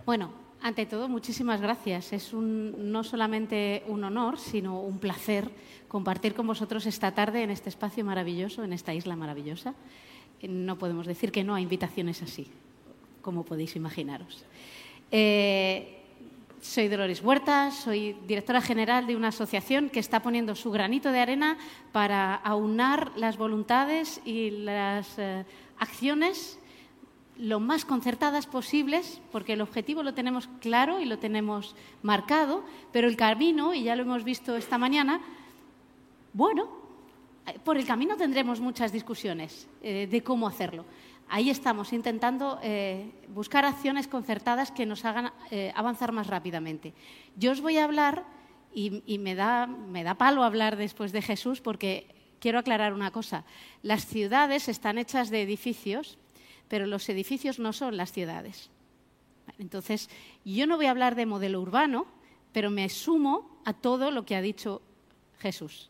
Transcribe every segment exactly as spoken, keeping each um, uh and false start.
Bueno, ante todo, muchísimas gracias. Es un, no solamente un honor, sino un placer compartir con vosotros esta tarde en este espacio maravilloso, en esta isla maravillosa. No podemos decir que no a invitaciones así, como podéis imaginaros. Eh, soy Dolores Huerta, soy directora general de una asociación que está poniendo su granito de arena para aunar las voluntades y las eh, acciones lo más concertadas posibles, porque el objetivo lo tenemos claro y lo tenemos marcado, pero el camino, y ya lo hemos visto esta mañana, bueno, por el camino tendremos muchas discusiones eh, de cómo hacerlo. Ahí estamos intentando eh, buscar acciones concertadas que nos hagan eh, avanzar más rápidamente. Yo os voy a hablar, y, y me da, me da palo hablar después de Jesús, porque quiero aclarar una cosa. Las ciudades están hechas de edificios, pero los edificios no son las ciudades. Entonces, yo no voy a hablar de modelo urbano, pero me sumo a todo lo que ha dicho Jesús.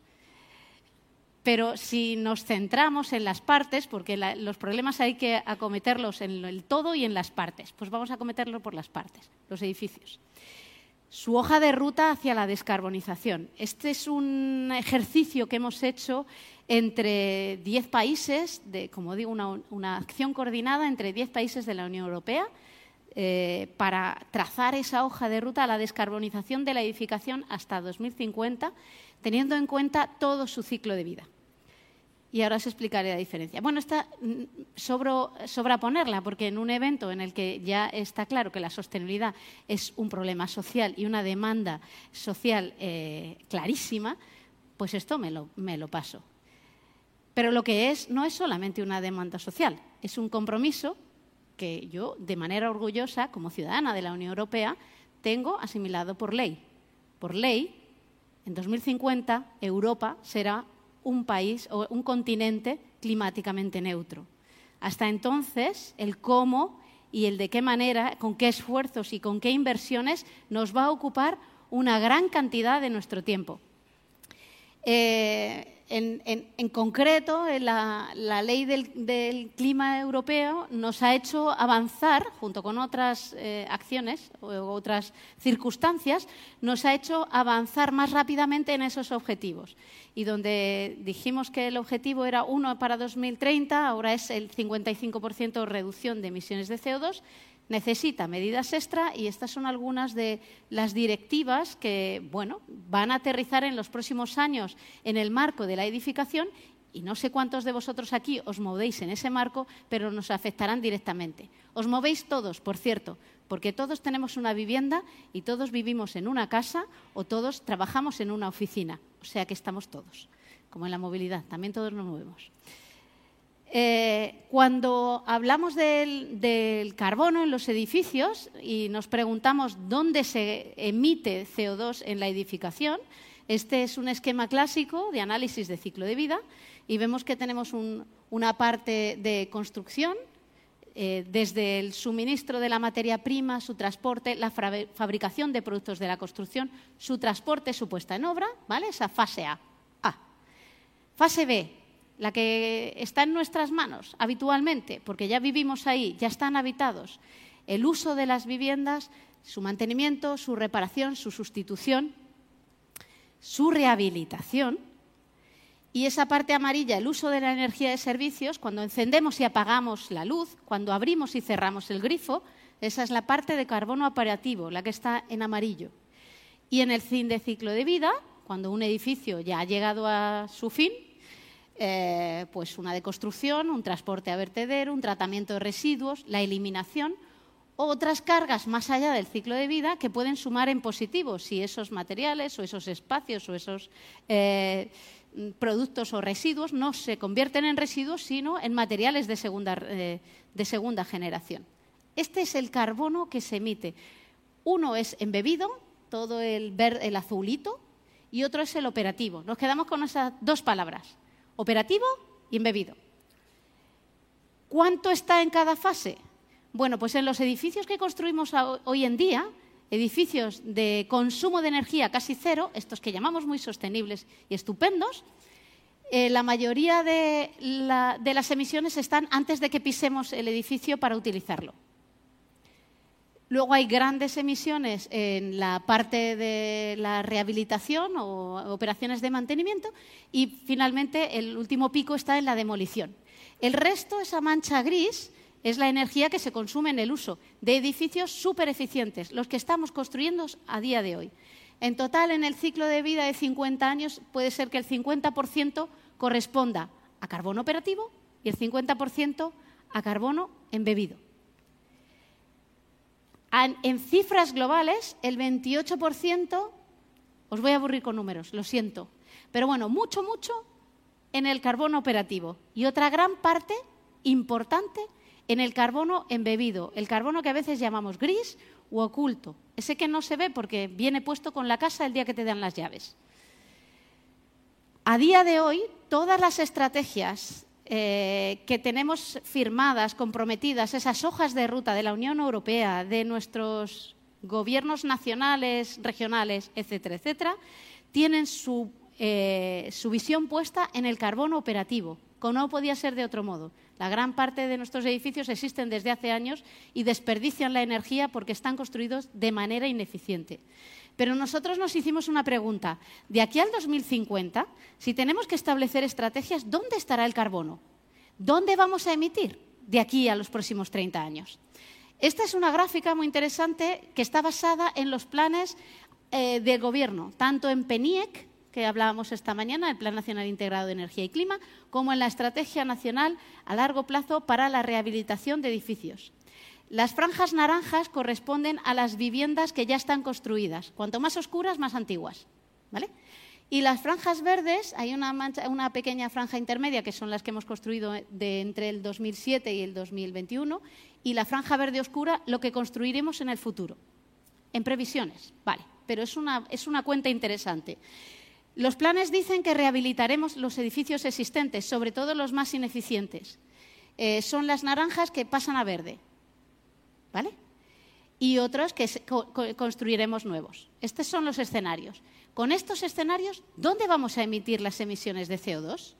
Pero si nos centramos en las partes, porque la, los problemas hay que acometerlos en el todo y en las partes, pues vamos a acometerlo por las partes, los edificios. Su hoja de ruta hacia la descarbonización. Este es un ejercicio que hemos hecho entre diez países, de, como digo, una, una acción coordinada entre diez países de la Unión Europea eh, para trazar esa hoja de ruta a la descarbonización de la edificación hasta dos mil cincuenta, teniendo en cuenta todo su ciclo de vida. Y ahora os explicaré la diferencia. Bueno, esta sobro, sobra ponerla, porque en un evento en el que ya está claro que la sostenibilidad es un problema social y una demanda social eh, clarísima, pues esto me lo, me lo paso. Pero lo que es no es solamente una demanda social, es un compromiso que yo, de manera orgullosa, como ciudadana de la Unión Europea, tengo asimilado por ley. Por ley, en dos mil cincuenta, Europa será un país o un continente climáticamente neutro. Hasta entonces, el cómo y el de qué manera, con qué esfuerzos y con qué inversiones nos va a ocupar una gran cantidad de nuestro tiempo. Eh, en, en, en concreto, la, la ley del, del clima europeo nos ha hecho avanzar, junto con otras eh, acciones o otras circunstancias, nos ha hecho avanzar más rápidamente en esos objetivos. Y donde dijimos que el objetivo era uno para dos mil treinta, ahora es el cincuenta y cinco por ciento de reducción de emisiones de C O dos, necesita medidas extra y estas son algunas de las directivas que, bueno, van a aterrizar en los próximos años en el marco de la edificación y no sé cuántos de vosotros aquí os movéis en ese marco, pero nos afectarán directamente. Os movéis todos, por cierto, porque todos tenemos una vivienda y todos vivimos en una casa o todos trabajamos en una oficina, o sea que estamos todos, como en la movilidad, también todos nos movemos. Eh, cuando hablamos del, del carbono en los edificios y nos preguntamos dónde se emite C O dos en la edificación, este es un esquema clásico de análisis de ciclo de vida y vemos que tenemos un, una parte de construcción, eh, desde el suministro de la materia prima, su transporte, la fabricación de productos de la construcción, su transporte, su puesta en obra, ¿vale? Esa fase A. A. Fase B. La que está en nuestras manos habitualmente, porque ya vivimos ahí, ya están habitados, el uso de las viviendas, su mantenimiento, su reparación, su sustitución, su rehabilitación y esa parte amarilla, el uso de la energía de servicios, cuando encendemos y apagamos la luz, cuando abrimos y cerramos el grifo, esa es la parte de carbono operativo, la que está en amarillo. Y en el fin de ciclo de vida, cuando un edificio ya ha llegado a su fin, Eh, pues una deconstrucción, un transporte a vertedero, un tratamiento de residuos, la eliminación o otras cargas más allá del ciclo de vida que pueden sumar en positivo si esos materiales o esos espacios o esos eh, productos o residuos no se convierten en residuos sino en materiales de segunda, eh, de segunda generación. Este es el carbono que se emite. Uno es embebido, todo el, verde, el azulito, y otro es el operativo. Nos quedamos con esas dos palabras. Operativo y embebido. ¿Cuánto está en cada fase? Bueno, pues en los edificios que construimos hoy en día, edificios de consumo de energía casi cero, estos que llamamos muy sostenibles y estupendos, eh, la mayoría de, la, de las emisiones están antes de que pisemos el edificio para utilizarlo. Luego hay grandes emisiones en la parte de la rehabilitación o operaciones de mantenimiento y finalmente el último pico está en la demolición. El resto, esa mancha gris, es la energía que se consume en el uso de edificios súper eficientes, los que estamos construyendo a día de hoy. En total, en el ciclo de vida de cincuenta años, puede ser que el cincuenta por ciento corresponda a carbono operativo y el cincuenta por ciento a carbono embebido. En cifras globales, el veintiocho por ciento, os voy a aburrir con números, lo siento, pero bueno, mucho, mucho en el carbono operativo y otra gran parte importante en el carbono embebido, el carbono que a veces llamamos gris u oculto, ese que no se ve porque viene puesto con la casa el día que te dan las llaves. A día de hoy, todas las estrategias eh, que tenemos firmadas, comprometidas, esas hojas de ruta de la Unión Europea, de nuestros gobiernos nacionales, regionales, etcétera, etcétera, tienen su, eh, su visión puesta en el carbono operativo, como no podía ser de otro modo. La gran parte de nuestros edificios existen desde hace años y desperdician la energía porque están construidos de manera ineficiente. Pero nosotros nos hicimos una pregunta. De aquí al dos mil cincuenta, si tenemos que establecer estrategias, ¿dónde estará el carbono? ¿Dónde vamos a emitir de aquí a los próximos treinta años? Esta es una gráfica muy interesante que está basada en los planes eh, del Gobierno, tanto en PENIEC, que hablábamos esta mañana, el Plan Nacional Integrado de Energía y Clima, como en la Estrategia Nacional a Largo Plazo para la Rehabilitación de Edificios. Las franjas naranjas corresponden a las viviendas que ya están construidas. Cuanto más oscuras, más antiguas, ¿vale? Y las franjas verdes, hay una, mancha, una pequeña franja intermedia, que son las que hemos construido de entre el dos mil siete y el dos mil veintiuno, y la franja verde oscura, lo que construiremos en el futuro. En previsiones, vale, pero es una, es una cuenta interesante. Los planes dicen que rehabilitaremos los edificios existentes, sobre todo los más ineficientes. Eh, son las naranjas que pasan a verde, ¿vale? Y otros que co construiremos nuevos. Estos son los escenarios. Con estos escenarios, ¿dónde vamos a emitir las emisiones de C O dos?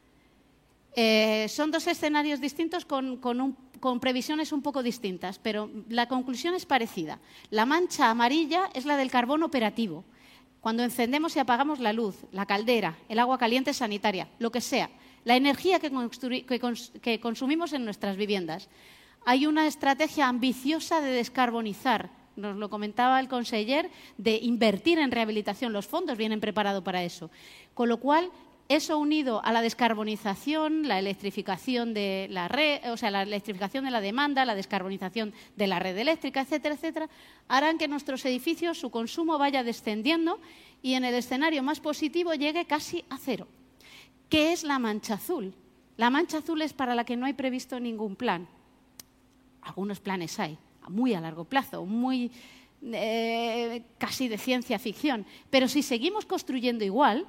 Eh, son dos escenarios distintos con, con, un, con previsiones un poco distintas, pero la conclusión es parecida. La mancha amarilla es la del carbono operativo. Cuando encendemos y apagamos la luz, la caldera, el agua caliente sanitaria, lo que sea, la energía que, que, cons que consumimos en nuestras viviendas. Hay una estrategia ambiciosa de descarbonizar, nos lo comentaba el conseller, de invertir en rehabilitación. Los fondos vienen preparados para eso. Con lo cual, eso unido a la descarbonización, la electrificación de la red, o sea, la electrificación de la demanda, la descarbonización de la red eléctrica, etcétera, etcétera, harán que nuestros edificios, su consumo vaya descendiendo y en el escenario más positivo llegue casi a cero. ¿Qué es la mancha azul? La mancha azul es para la que no hay previsto ningún plan. Algunos planes hay, muy a largo plazo, muy eh, casi de ciencia ficción, pero si seguimos construyendo igual,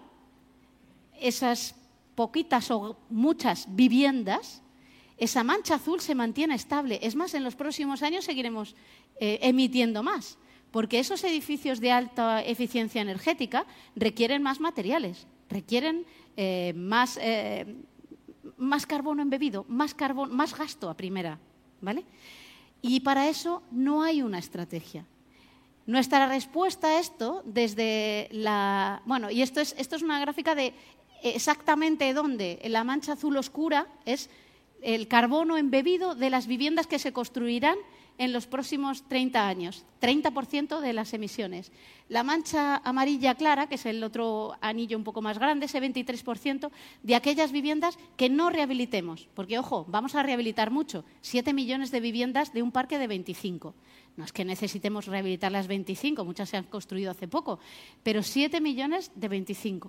esas poquitas o muchas viviendas, esa mancha azul se mantiene estable. Es más, en los próximos años seguiremos eh, emitiendo más, porque esos edificios de alta eficiencia energética requieren más materiales, requieren eh, más, eh, más carbono embebido, más, carbon, más gasto a primera, ¿vale? Y para eso no hay una estrategia. Nuestra respuesta a esto desde la... Bueno, y esto es, esto es una gráfica de exactamente dónde. La mancha azul oscura es el carbono embebido de las viviendas que se construirán en los próximos treinta años, treinta por ciento de las emisiones. La mancha amarilla clara, que es el otro anillo un poco más grande, ese veintitrés por ciento de aquellas viviendas que no rehabilitemos. Porque, ojo, vamos a rehabilitar mucho, siete millones de viviendas de un parque de veinticinco. No es que necesitemos rehabilitar las veinticinco, muchas se han construido hace poco, pero siete millones de veinticinco.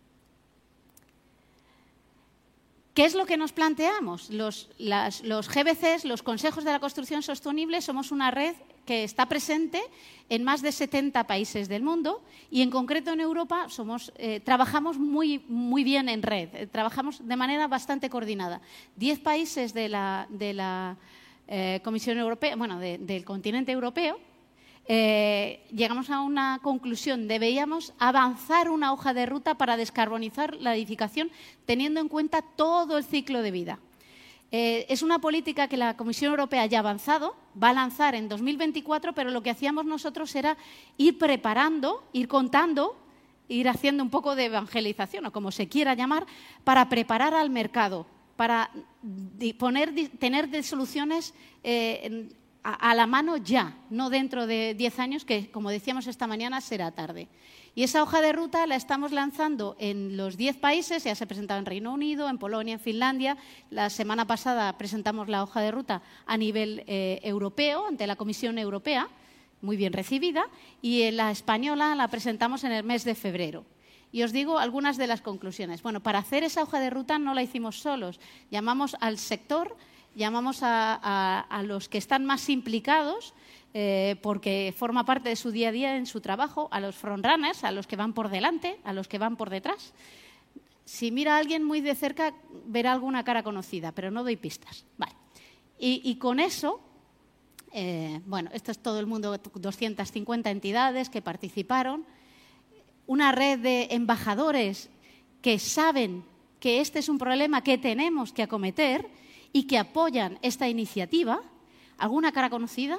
¿Qué es lo que nos planteamos? Los, las, los G B Cs, los Consejos de la Construcción Sostenible, somos una red que está presente en más de setenta países del mundo y, en concreto, en Europa somos, eh, trabajamos muy, muy bien en red, eh, trabajamos de manera bastante coordinada. Diez países de la, de la eh, Comisión Europea, bueno, de, del continente europeo, Eh, llegamos a una conclusión. Deberíamos avanzar una hoja de ruta para descarbonizar la edificación teniendo en cuenta todo el ciclo de vida. Eh, es una política que la Comisión Europea ya ha avanzado, va a lanzar en dos mil veinticuatro, pero lo que hacíamos nosotros era ir preparando, ir contando, ir haciendo un poco de evangelización, o como se quiera llamar, para preparar al mercado, para poner, tener de soluciones eh, a, a la mano ya, no dentro de diez años, que, como decíamos esta mañana, será tarde. Y esa hoja de ruta la estamos lanzando en los diez países, ya se ha presentado en Reino Unido, en Polonia, en Finlandia. La semana pasada presentamos la hoja de ruta a nivel eh, europeo, ante la Comisión Europea, muy bien recibida, y en la española la presentamos en el mes de febrero. Y os digo algunas de las conclusiones. Bueno, para hacer esa hoja de ruta no la hicimos solos, llamamos al sector, llamamos a, a, a los que están más implicados, Eh, porque forma parte de su día a día en su trabajo, a los frontrunners, a los que van por delante, a los que van por detrás. Si mira a alguien muy de cerca, verá alguna cara conocida, pero no doy pistas. Vale. Y, y con eso, eh, bueno, esto es todo el mundo, doscientas cincuenta entidades que participaron, una red de embajadores que saben que este es un problema que tenemos que acometer y que apoyan esta iniciativa. ¿Alguna cara conocida?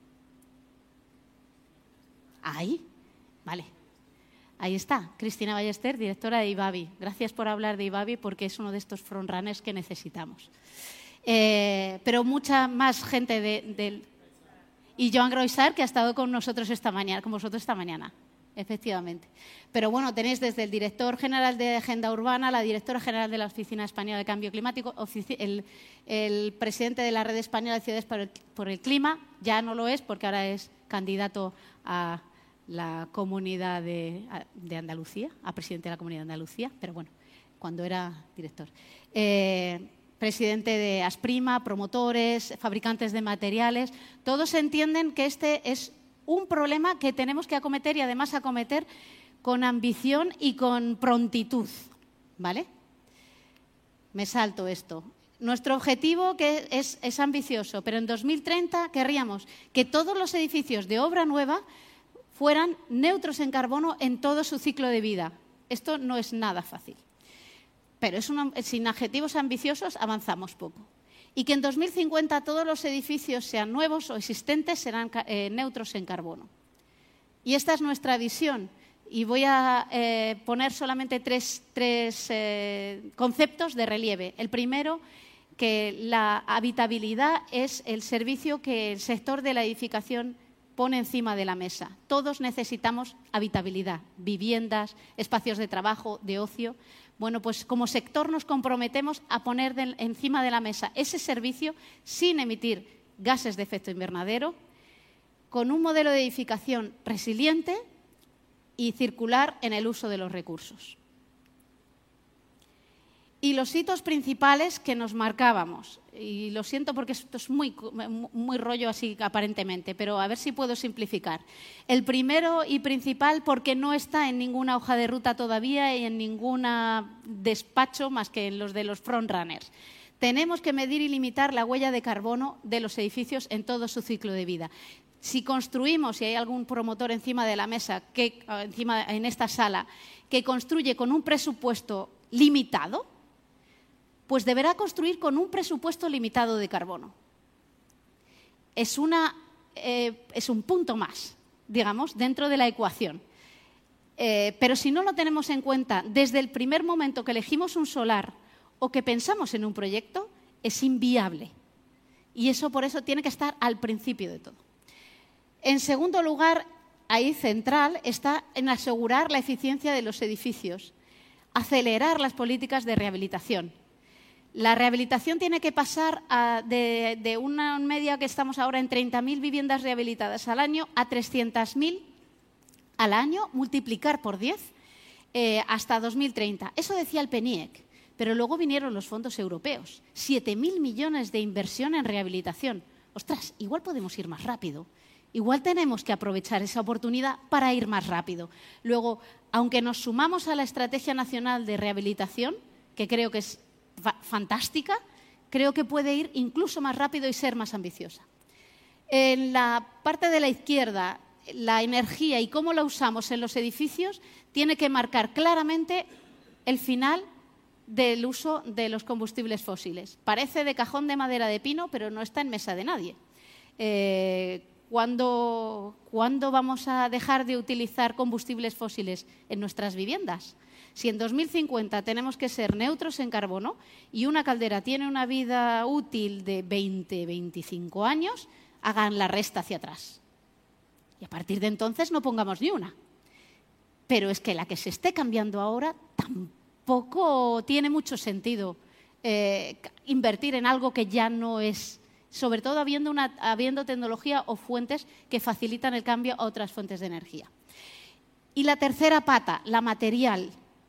Ahí, vale. Ahí está, Cristina Ballester, directora de IBABI. Gracias por hablar de IBABI porque es uno de estos frontrunners que necesitamos. Eh, pero mucha más gente de, de... Y Joan Groisar, que ha estado con nosotros esta mañana, con vosotros esta mañana, efectivamente. Pero bueno, tenéis desde el director general de Agenda Urbana, la directora general de la Oficina Española de Cambio Climático, el, el presidente de la Red Española de Ciudades por el, por el Clima, ya no lo es porque ahora es candidato a la Comunidad de, de Andalucía, a presidente de la Comunidad de Andalucía, pero bueno, cuando era director. Eh, presidente de Asprima, promotores, fabricantes de materiales, todos entienden que este es un problema que tenemos que acometer y además acometer con ambición y con prontitud, ¿vale? Me salto esto. Nuestro objetivo que es, es ambicioso, pero en dos mil treinta querríamos que todos los edificios de obra nueva fueran neutros en carbono en todo su ciclo de vida. Esto no es nada fácil, pero es una, sin objetivos ambiciosos avanzamos poco. Y que en dos mil cincuenta todos los edificios, sean nuevos o existentes, serán eh, neutros en carbono. Y esta es nuestra visión. Y voy a eh, poner solamente tres, tres eh, conceptos de relieve. El primero, que la habitabilidad es el servicio que el sector de la edificación pone encima de la mesa. Todos necesitamos habitabilidad, viviendas, espacios de trabajo, de ocio. Bueno, pues como sector nos comprometemos a poner de, encima de la mesa ese servicio sin emitir gases de efecto invernadero, con un modelo de edificación resiliente y circular en el uso de los recursos. Y los hitos principales que nos marcábamos, y lo siento porque esto es muy, muy rollo así aparentemente, pero a ver si puedo simplificar. El primero y principal, porque no está en ninguna hoja de ruta todavía y en ningún despacho más que en los de los frontrunners. Tenemos que medir y limitar la huella de carbono de los edificios en todo su ciclo de vida. Si construimos, y hay algún promotor encima de la mesa, que, encima, en esta sala, que construye con un presupuesto limitado, pues deberá construir con un presupuesto limitado de carbono. Es, una, eh, es un punto más, digamos, dentro de la ecuación. Eh, pero si no lo tenemos en cuenta desde el primer momento que elegimos un solar o que pensamos en un proyecto, es inviable. Y eso por eso tiene que estar al principio de todo. En segundo lugar, ahí central, está en asegurar la eficiencia de los edificios, acelerar las políticas de rehabilitación. La rehabilitación tiene que pasar a, de, de una media que estamos ahora en treinta mil viviendas rehabilitadas al año a trescientas mil al año, multiplicar por diez eh, hasta dos mil treinta. Eso decía el PNIEC, pero luego vinieron los fondos europeos. siete mil millones de inversión en rehabilitación. Ostras, igual podemos ir más rápido. Igual tenemos que aprovechar esa oportunidad para ir más rápido. Luego, aunque nos sumamos a la Estrategia Nacional de Rehabilitación, que creo que es fantástica, creo que puede ir incluso más rápido y ser más ambiciosa. En la parte de la izquierda, la energía y cómo la usamos en los edificios tiene que marcar claramente el final del uso de los combustibles fósiles. Parece de cajón de madera de pino, pero no está en mesa de nadie. Eh, ¿cuándo, ¿Cuándo vamos a dejar de utilizar combustibles fósiles en nuestras viviendas? Si en dos mil cincuenta tenemos que ser neutros en carbono y una caldera tiene una vida útil de veinte, veinticinco años, hagan la resta hacia atrás. Y a partir de entonces no pongamos ni una. Pero es que la que se esté cambiando ahora tampoco tiene mucho sentido eh, invertir en algo que ya no es, sobre todo habiendo, una, habiendo tecnología o fuentes que facilitan el cambio a otras fuentes de energía. Y la tercera pata, la material,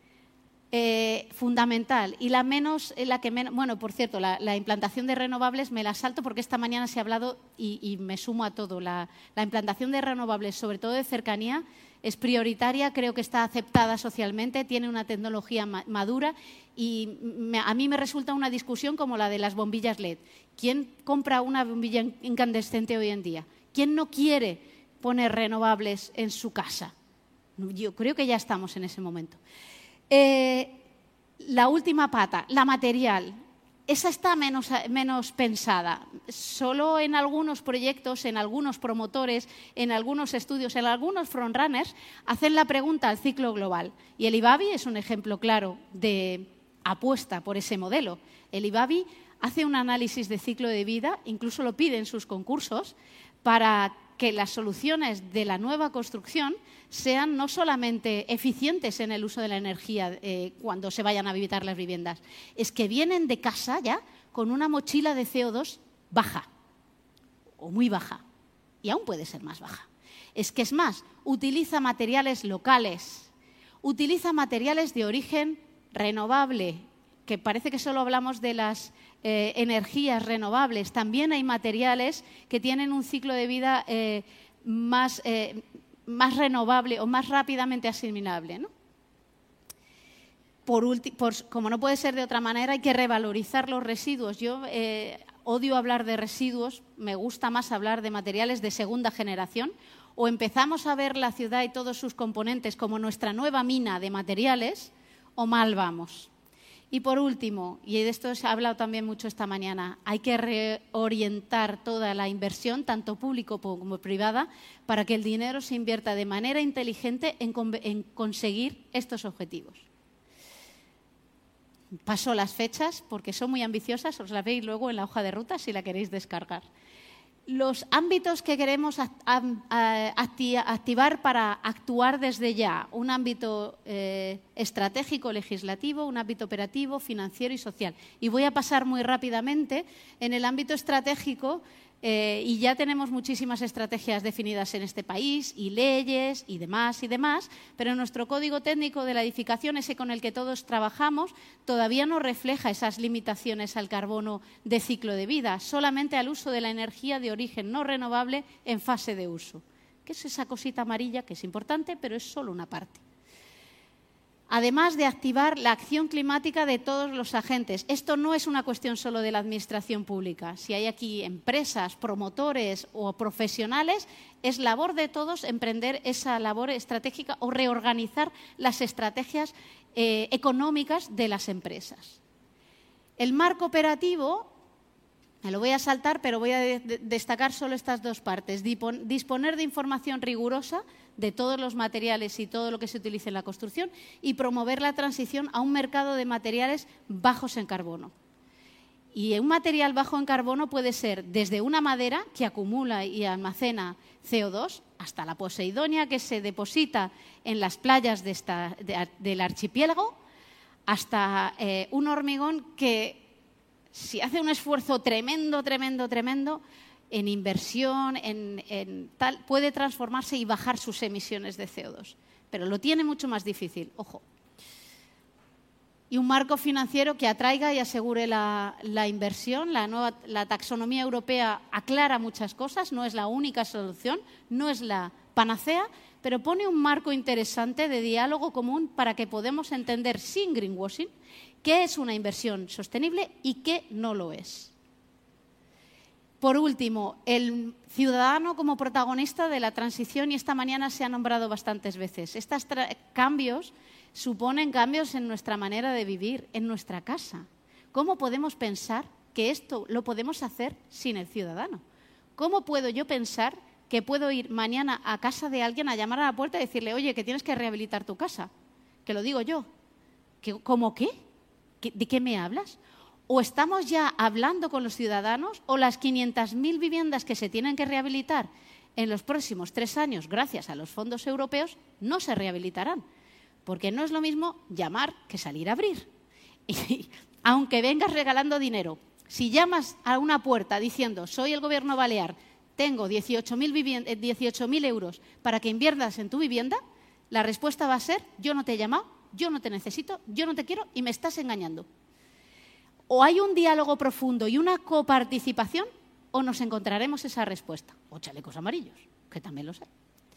eh, fundamental. Y la menos, la que menos, bueno, por cierto, la, la implantación de renovables me la salto porque esta mañana se ha hablado y, y me sumo a todo. La, la implantación de renovables, sobre todo de cercanía, es prioritaria, creo que está aceptada socialmente, tiene una tecnología ma madura y me, a mí me resulta una discusión como la de las bombillas L E D. ¿Quién compra una bombilla incandescente hoy en día? ¿Quién no quiere poner renovables en su casa? Yo creo que ya estamos en ese momento. Eh, la última pata, la material. Esa está menos, menos pensada. Solo en algunos proyectos, en algunos promotores, en algunos estudios, en algunos frontrunners, hacen la pregunta al ciclo global. Y el IBABI es un ejemplo claro de apuesta por ese modelo. El IBABI hace un análisis de ciclo de vida, incluso lo pide en sus concursos, para que las soluciones de la nueva construcción sean no solamente eficientes en el uso de la energía eh, cuando se vayan a habitar las viviendas, es que vienen de casa ya con una mochila de C O dos baja o muy baja y aún puede ser más baja. Es que es más, utiliza materiales locales, utiliza materiales de origen renovable, que parece que solo hablamos de las eh, energías renovables. También hay materiales que tienen un ciclo de vida eh, más, eh, más renovable o más rápidamente asimilable, ¿no? Por por, como no puede ser de otra manera, hay que revalorizar los residuos. Yo eh, odio hablar de residuos, me gusta más hablar de materiales de segunda generación. O empezamos a ver la ciudad y todos sus componentes como nuestra nueva mina de materiales, o mal vamos. Y por último, y de esto se ha hablado también mucho esta mañana, hay que reorientar toda la inversión, tanto público como privada, para que el dinero se invierta de manera inteligente en, en conseguir estos objetivos. Paso las fechas porque son muy ambiciosas, os las veis luego en la hoja de ruta si la queréis descargar. Los ámbitos que queremos activar para actuar desde ya, un ámbito eh, estratégico, legislativo, un ámbito operativo, financiero y social. Y voy a pasar muy rápidamente en el ámbito estratégico eh, y ya tenemos muchísimas estrategias definidas en este país y leyes y demás y demás, pero nuestro código técnico de la edificación, ese con el que todos trabajamos, todavía no refleja esas limitaciones al carbono de ciclo de vida, solamente al uso de la energía de origen no renovable en fase de uso, que es esa cosita amarilla que es importante, pero es solo una parte. Además de activar la acción climática de todos los agentes. Esto no es una cuestión solo de la administración pública. Si hay aquí empresas, promotores o profesionales, es labor de todos emprender esa labor estratégica o reorganizar las estrategias eh, económicas de las empresas. El marco operativo, me lo voy a saltar, pero voy a de de destacar solo estas dos partes. Disponer de información rigurosa de todos los materiales y todo lo que se utilice en la construcción y promover la transición a un mercado de materiales bajos en carbono. Y un material bajo en carbono puede ser desde una madera que acumula y almacena C O dos hasta la poseidonia que se deposita en las playas de esta, de, del archipiélago, hasta eh, un hormigón que, si hace un esfuerzo tremendo, tremendo, tremendo, en inversión, en, en tal, puede transformarse y bajar sus emisiones de C O dos. Pero lo tiene mucho más difícil, ojo. Y un marco financiero que atraiga y asegure la, la inversión. La, nueva, la taxonomía europea aclara muchas cosas, no es la única solución, no es la panacea, pero pone un marco interesante de diálogo común para que podamos entender sin greenwashing qué es una inversión sostenible y qué no lo es. Por último, el ciudadano como protagonista de la transición, y esta mañana se ha nombrado bastantes veces. Estos cambios suponen cambios en nuestra manera de vivir, en nuestra casa. ¿Cómo podemos pensar que esto lo podemos hacer sin el ciudadano? ¿Cómo puedo yo pensar que puedo ir mañana a casa de alguien a llamar a la puerta y decirle, oye, que tienes que rehabilitar tu casa? Que lo digo yo. ¿Cómo qué? ¿De qué me hablas? ¿O estamos ya hablando con los ciudadanos o las quinientas mil viviendas que se tienen que rehabilitar en los próximos tres años gracias a los fondos europeos no se rehabilitarán? Porque no es lo mismo llamar que salir a abrir. Y aunque vengas regalando dinero, si llamas a una puerta diciendo soy el Gobierno balear, tengo dieciocho mil euros para que inviertas en tu vivienda, la respuesta va a ser yo no te he llamado, yo no te necesito, yo no te quiero y me estás engañando. O hay un diálogo profundo y una coparticipación o nos encontraremos esa respuesta. O chalecos amarillos, que también los hay.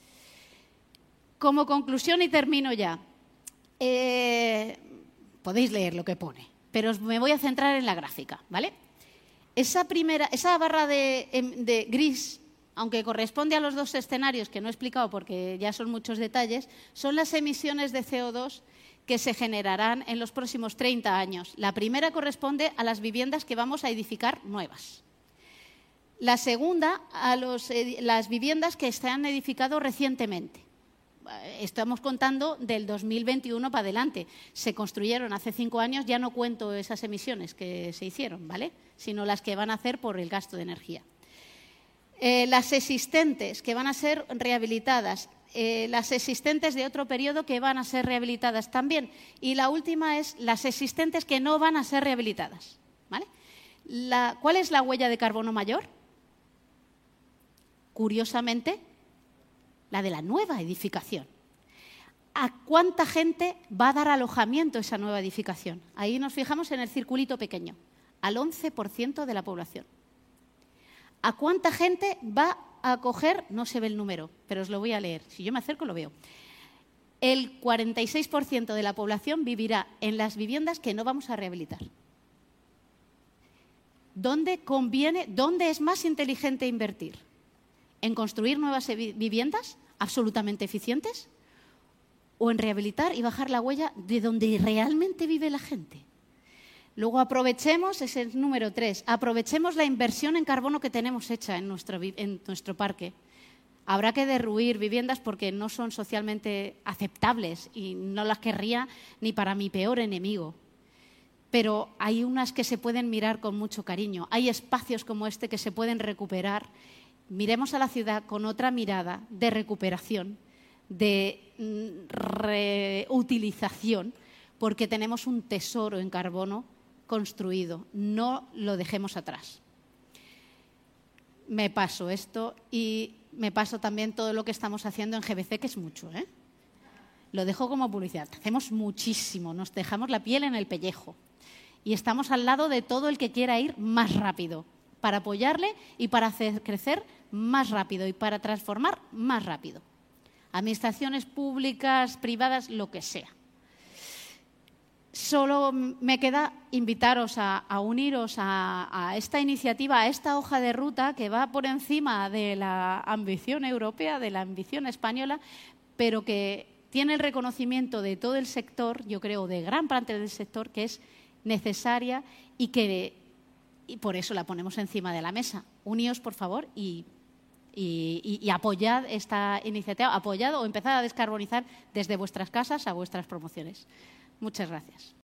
Como conclusión, y termino ya, eh, podéis leer lo que pone, pero me voy a centrar en la gráfica, ¿vale? Esa, primera, esa barra de, de gris, aunque corresponde a los dos escenarios que no he explicado porque ya son muchos detalles, son las emisiones de C O dos que se generarán en los próximos treinta años. La primera corresponde a las viviendas que vamos a edificar nuevas. La segunda, a los, las viviendas que se han edificado recientemente. Estamos contando del dos mil veintiuno para adelante. Se construyeron hace cinco años, ya no cuento esas emisiones que se hicieron, ¿vale? Sino las que van a hacer por el gasto de energía. Eh, las existentes, que van a ser rehabilitadas. Eh, las existentes de otro periodo que van a ser rehabilitadas también. Y la última es las existentes que no van a ser rehabilitadas, ¿vale? La, ¿Cuál es la huella de carbono mayor? Curiosamente, la de la nueva edificación. ¿A cuánta gente va a dar alojamiento esa nueva edificación? Ahí nos fijamos en el circulito pequeño, al once por ciento de la población. ¿A cuánta gente va a acoger? No se ve el número, pero os lo voy a leer. Si yo me acerco lo veo. El cuarenta y seis por ciento de la población vivirá en las viviendas que no vamos a rehabilitar. ¿Dónde conviene, dónde es más inteligente invertir? ¿En construir nuevas viviendas absolutamente eficientes? ¿O en rehabilitar y bajar la huella de donde realmente vive la gente? Luego aprovechemos, ese es el número tres, aprovechemos la inversión en carbono que tenemos hecha en nuestro, en nuestro parque. Habrá que derruir viviendas porque no son socialmente aceptables y no las querría ni para mi peor enemigo. Pero hay unas que se pueden mirar con mucho cariño. Hay espacios como este que se pueden recuperar. Miremos a la ciudad con otra mirada de recuperación, de reutilización, porque tenemos un tesoro en carbono construido. No lo dejemos atrás. Me paso esto y me paso también todo lo que estamos haciendo en G B C, que es mucho, ¿eh? Lo dejo como publicidad. Hacemos muchísimo, nos dejamos la piel en el pellejo y estamos al lado de todo el que quiera ir más rápido, para apoyarle y para hacer crecer más rápido y para transformar más rápido. Administraciones públicas, privadas, lo que sea. Solo me queda invitaros a, a uniros a, a esta iniciativa, a esta hoja de ruta que va por encima de la ambición europea, de la ambición española, pero que tiene el reconocimiento de todo el sector, yo creo, de gran parte del sector, que es necesaria y que y por eso la ponemos encima de la mesa. Uníos, por favor, y, y, y apoyad esta iniciativa, apoyad o empezad a descarbonizar desde vuestras casas a vuestras promociones. Muchas gracias.